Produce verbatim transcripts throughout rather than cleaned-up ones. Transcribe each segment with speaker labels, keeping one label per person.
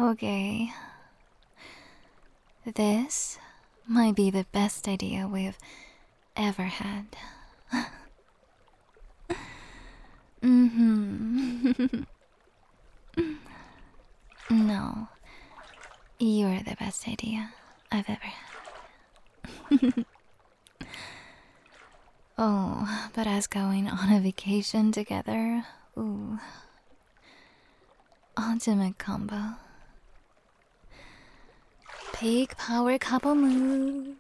Speaker 1: Okay. This might be the best idea we've ever had. Mm-hmm. No, you're the best idea I've ever had. Oh, but us going on a vacation together, ooh. Ultimate combo. Peak power couple move.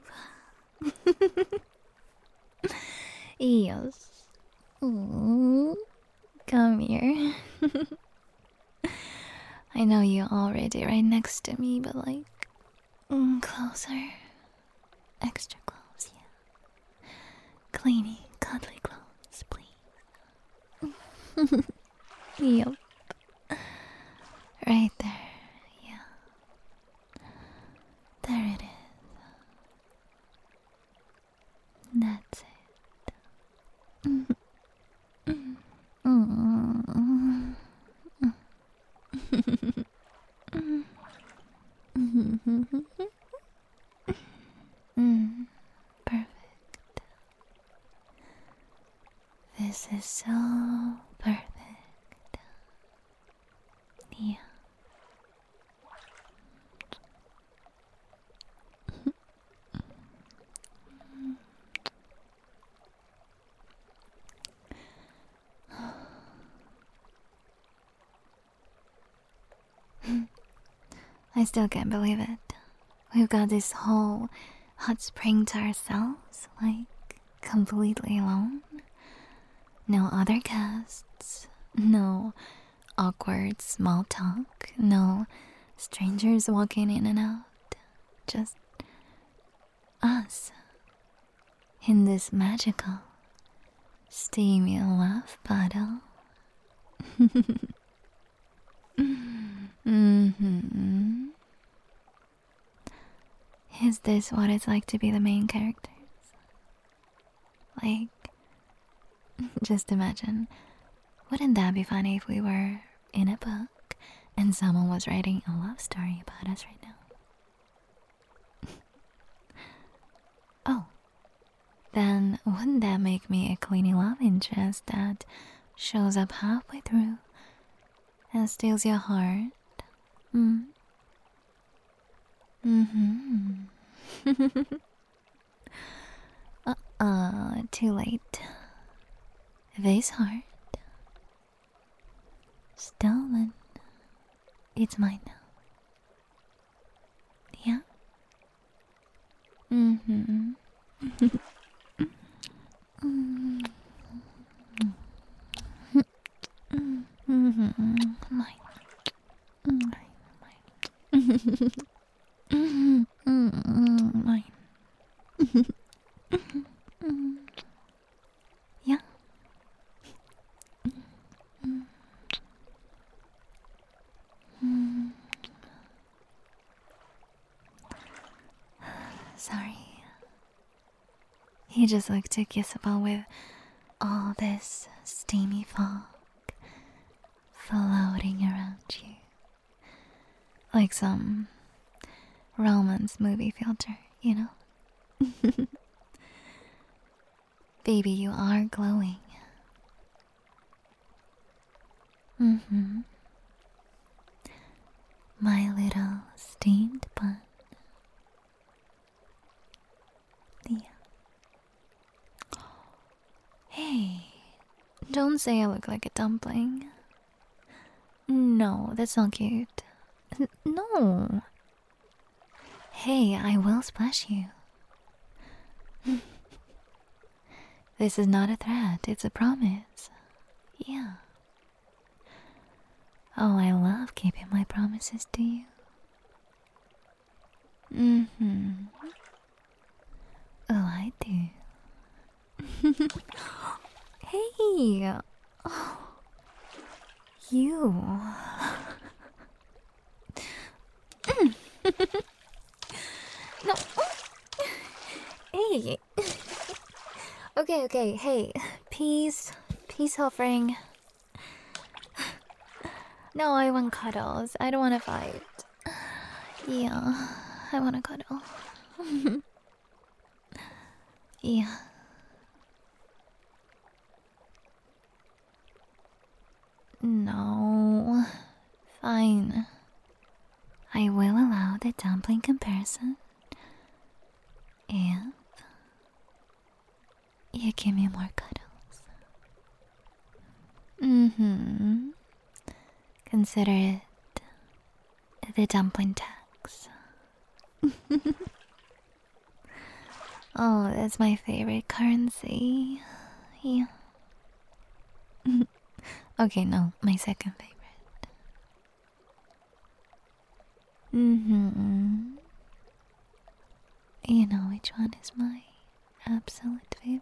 Speaker 1: Yes. Ooh. Come here. I know you're already right next to me, but like, mm, closer. Extra close, yeah. Cleany, cuddly clothes, please. Yep. Right there, yeah. There it is. That's it. Mm, perfect. This is so perfect. Yeah. I still can't believe it. We've got this whole hot spring to ourselves, like, completely alone. No other guests, no awkward small talk, no strangers walking in and out. Just us in this magical, steamy love bottle. Mm-hmm. Is this what it's like to be the main characters? Like, just imagine, wouldn't that be funny if we were in a book and someone was writing a love story about us right now? Oh, then wouldn't that make me a cleaning love interest that shows up halfway through and steals your heart? Mm. Mm-hmm. Uh-uh, too late. This heart, stolen. It's mine now. Yeah? Mm-hmm. Mm-hmm. Mine. Mine. Mine. Mine. Yeah. Sorry. You just look too kissable with all this steamy fog floating around you. Like some romance movie filter, you know? Baby, you are glowing. Mm-hmm. My little steamed bun. Yeah. Hey, don't say I look like a dumpling. No, that's not cute. N no. Hey, I will splash you. This is not a threat, it's a promise. Yeah. Oh, I love keeping my promises to you. Mm-hmm. Oh, I do. Hey! Oh, you. No. Hey. Okay, okay, hey. Peace. Peace offering. No, I want cuddles. I don't want to fight. Yeah, I wanna cuddle. Yeah. No. Fine. I will allow the dumpling comparison if you give me more cuddles. Mm-hmm. Consider it the dumpling tax. Oh, that's my favorite currency. Yeah. Okay, no, my second favorite. Mm-hmm. You know which one is my absolute favorite?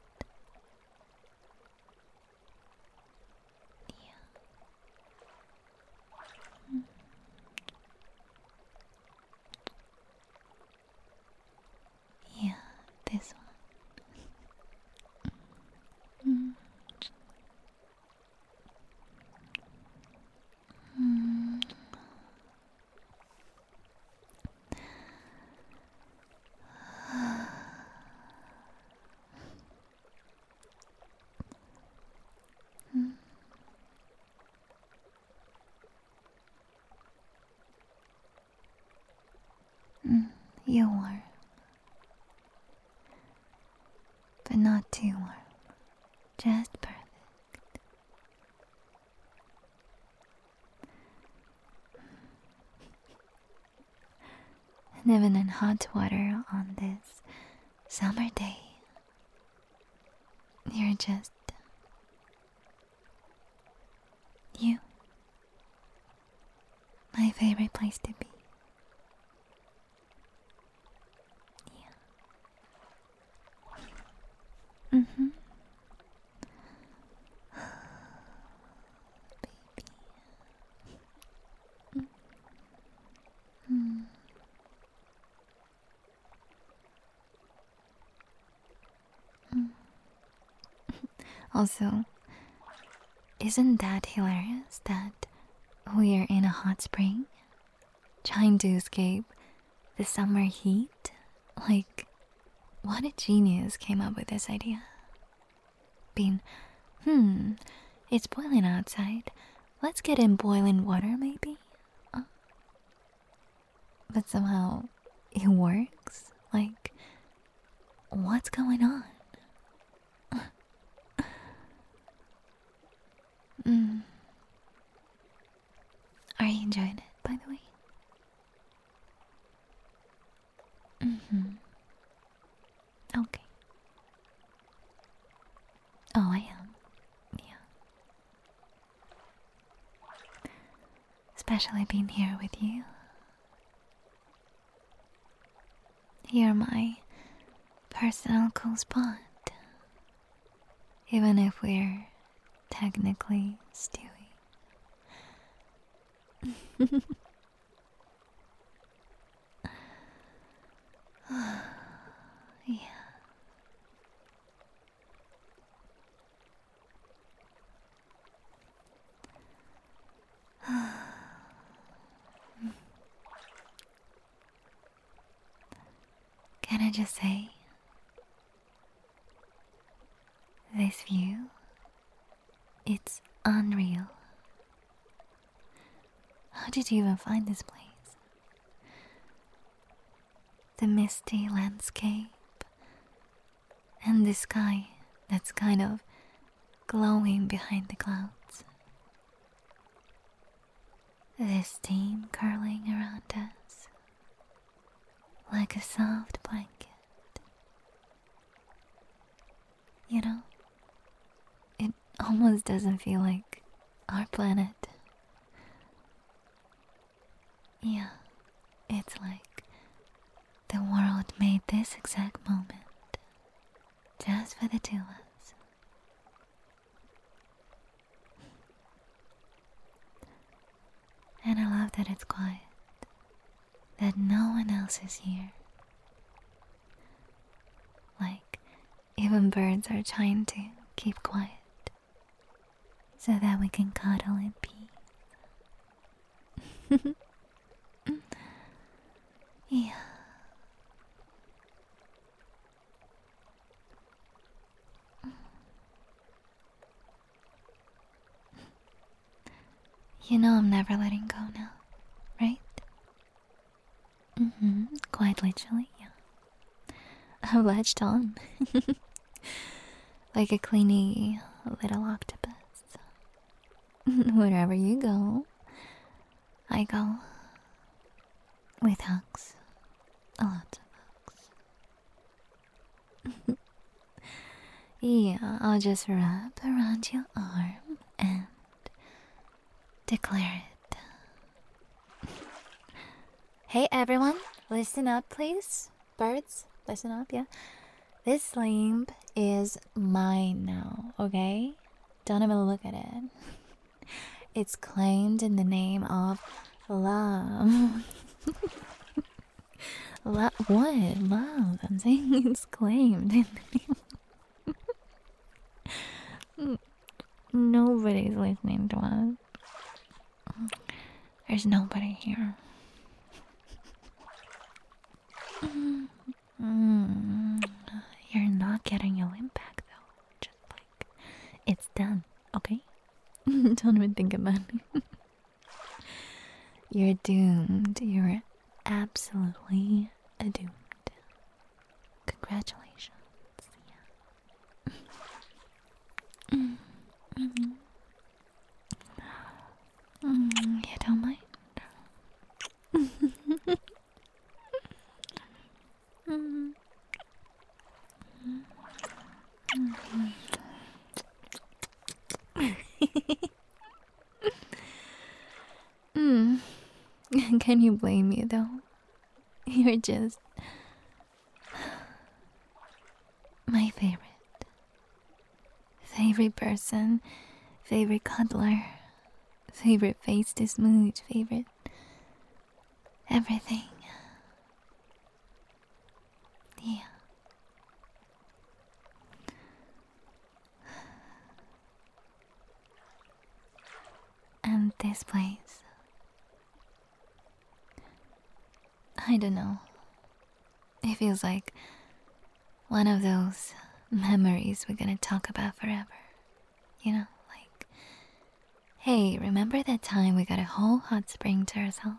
Speaker 1: Yeah. Mm. Yeah, this one. Mm. Mm. Mm. Mm. You're warm, but not too warm. Just perfect. And even in hot water on this summer day, you're just you. My favorite place to be. Yeah. Mm-hmm. Baby. Mm. Mm. Also, isn't that hilarious that we're in a hot spring trying to escape the summer heat? Like, what a genius came up with this idea. Being, hmm, it's boiling outside. Let's get in boiling water, maybe? Uh, but somehow it works. Like, what's going on? Mm. Are you enjoying it, by the way? Mm-hmm. Okay. Oh, I am. Yeah. Especially being here with you. You're my personal cool spot. Even if we're technically stewing. Yeah. Can I just say, this view, it's unreal. How did you even find this place? The misty landscape and the sky that's kind of glowing behind the clouds. The steam curling around us like a soft blanket. You know, it almost doesn't feel like our planet. Yeah, it's like the world made this exact moment just for the two of us. And I love that it's quiet, that no one else is here. Like, even birds are trying to keep quiet so that we can cuddle in peace. Yeah. You know I'm never letting go now, right? Mm-hmm. Quite literally, yeah. I've latched on. Like a cleany little octopus. Wherever you go, I go. With hugs. A lot of hugs. Yeah, I'll just wrap around your arm and declare it. Hey everyone, listen up please. Birds, listen up, yeah? This sleep is mine now, okay? Don't even look at it. It's claimed in the name of love. Love? What? Love. I'm saying it's claimed in the name. Nobody's listening to us. There's nobody here. Mm, you're not getting your impact though. Just like it's done, okay? Don't even think about it. You're doomed. You're absolutely doomed. Congratulations. Yeah. mm, mm, mm, you don't mind? mm, mm, mm. Can you blame me though? You're just my favorite. Favorite person, favorite cuddler, favorite face to smooch, favorite everything. Yeah. And this place, I don't know. It feels like one of those memories we're gonna talk about forever. You know, like, hey, remember that time we got a whole hot spring to ourselves?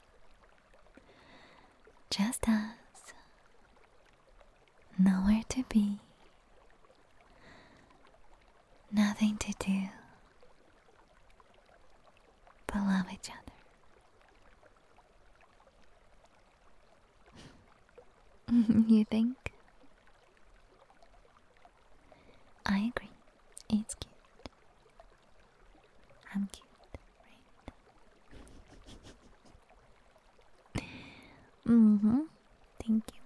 Speaker 1: Just us. Nowhere to be. Nothing to do. But love each other. You think? I agree. It's cute. I'm cute, right? Mm-hmm. Thank you.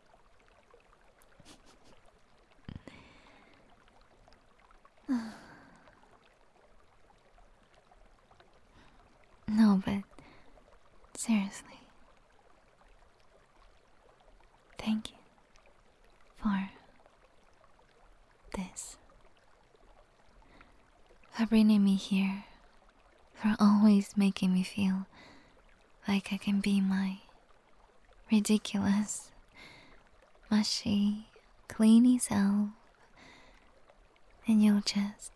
Speaker 1: No, but seriously, thank you for this. For bringing me here. For always making me feel like I can be my ridiculous, mushy, cleany self. And you'll just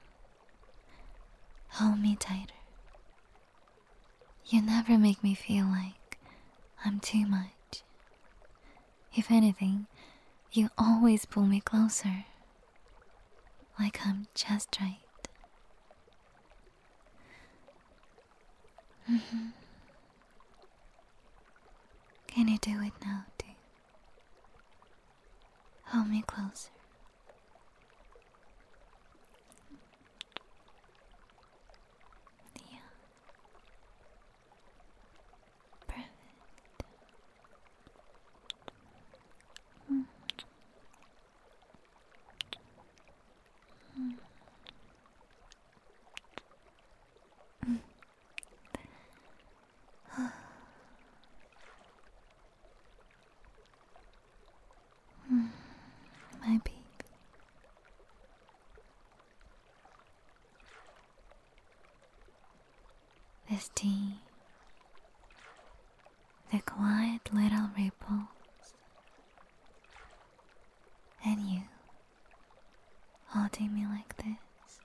Speaker 1: hold me tighter. You never make me feel like I'm too much. If anything, you always pull me closer. Like I'm just right. Mm-hmm. Can you do it now, too? Hold me closer. Yeah. Perfect. Mm. Mm. Mm. Mm. My baby. This tea, the quiet little ripples, and you holding me like this.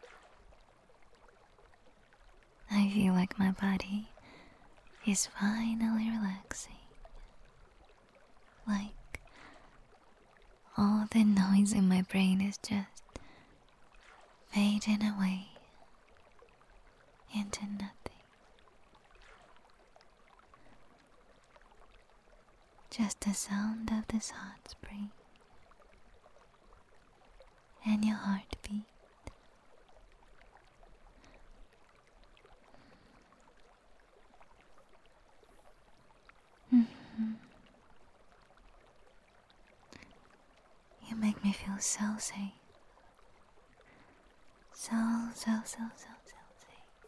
Speaker 1: I feel like my body is finally relaxing, like all the noise in my brain is just fading away into nothing. Just the sound of this hot spring and your heartbeat. Mm-hmm. You make me feel so safe. So, so, so, so, so safe.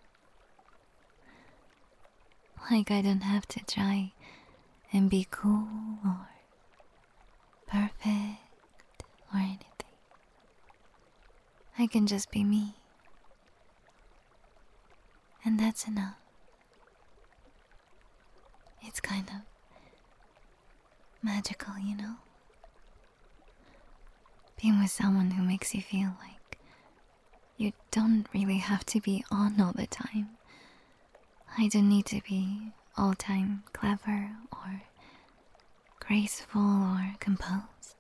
Speaker 1: Like I don't have to try and be cool or perfect or anything. I can just be me. And that's enough. It's kind of magical, you know? Being with someone who makes you feel like you don't really have to be on all the time. I don't need to be all-time clever or graceful or composed.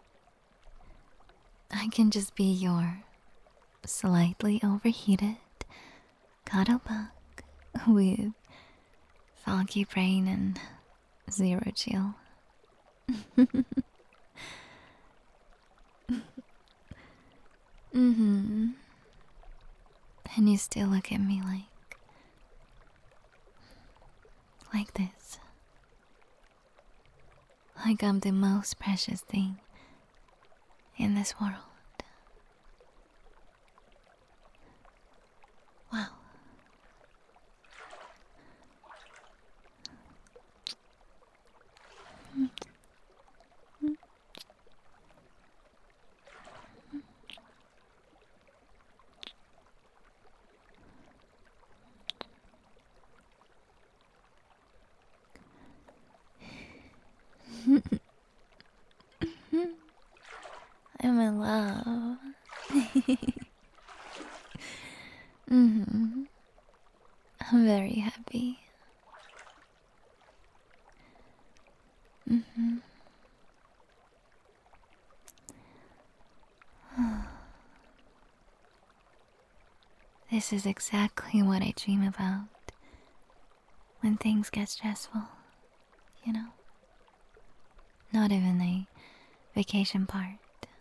Speaker 1: I can just be your slightly overheated cuddle bug with foggy brain and zero chill. Mm-hmm. And you still look at me like like this. Like I'm the most precious thing in this world. Wow. I'm in love. Mm-hmm. I'm very happy. Mm-hmm. This is exactly what I dream about when things get stressful, you know? Not even a vacation part.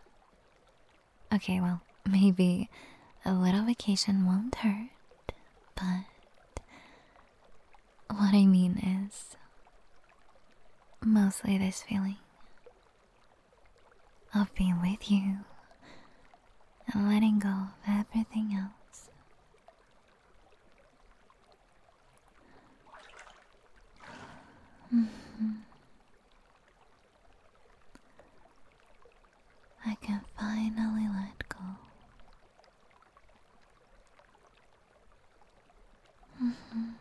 Speaker 1: Okay, well, maybe a little vacation won't hurt, but what I mean is mostly this feeling of being with you and letting go of everything else. Mm-hmm. I can finally let go. Mm-hmm.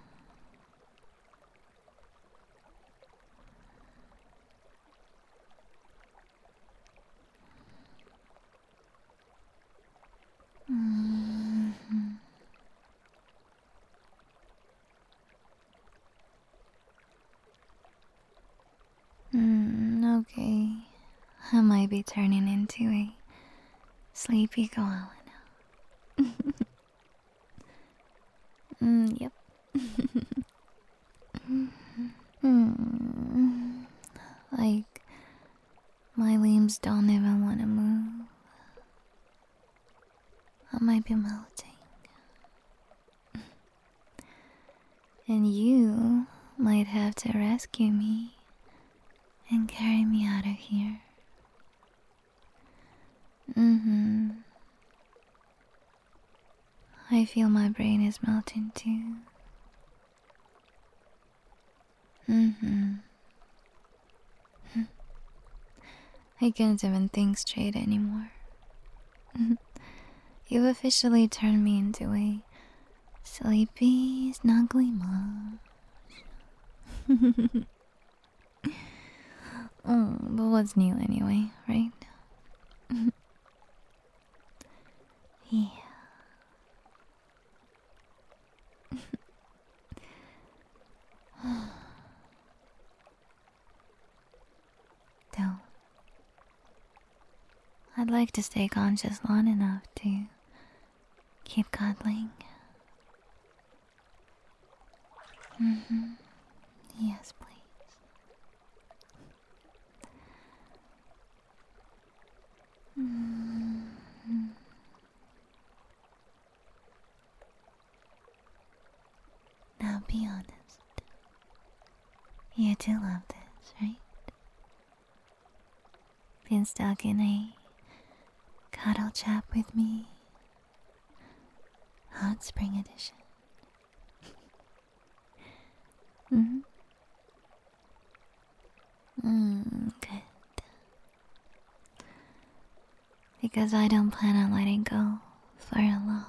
Speaker 1: Mm-hmm. Mm, okay. I might be turning into a sleepy koala now. mm, yep. mm, like, my limbs don't even want to move. I might be melting. And you might have to rescue me and carry me out of here. Mm-hmm. I feel my brain is melting too. Mm-hmm. I can't even think straight anymore. You've officially turned me into a sleepy, snuggly mush. Oh, but what's new anyway, right? Yeah. Though, I'd like to stay conscious long enough to keep cuddling. Mm-hmm. Yes, please. Mm-hmm. Now be honest. You do love this, right? Been stuck in a cuddle chat with me. Hot Spring Edition. Mm-hmm. Mm, good. Because I don't plan on letting go for a long,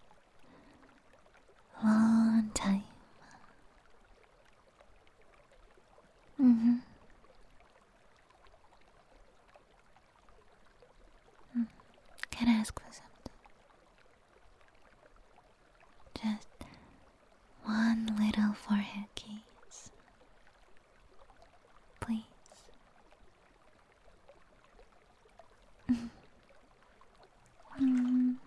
Speaker 1: long time. Mm-hmm. Mm. Can I ask for something? Just one little forehead kiss. Please. Mm.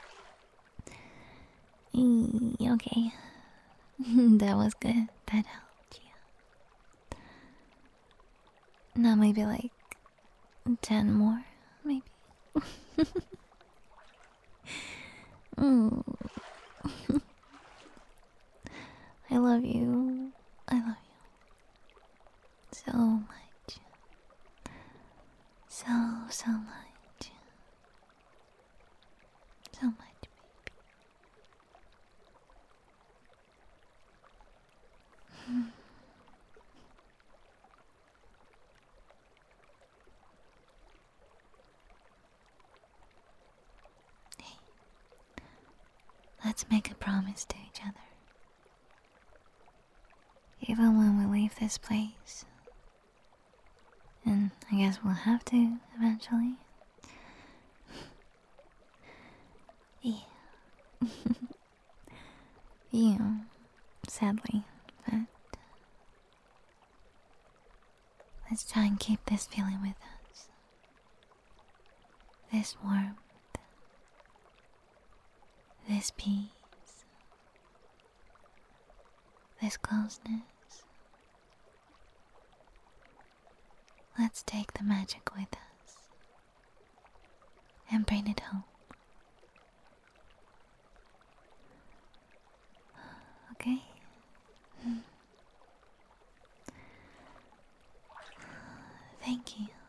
Speaker 1: Mm, okay. That was good. That helped you. Now maybe like ten more, maybe. Mm. I love you. I love you so much. So, so much. So much, baby. Hey, let's make a promise to each other. Even when we leave this place, and I guess we'll have to eventually. Yeah. You, sadly, but let's try and keep this feeling with us. This warmth, this peace, this closeness. Let's take the magic with us and bring it home. Okay? Thank you.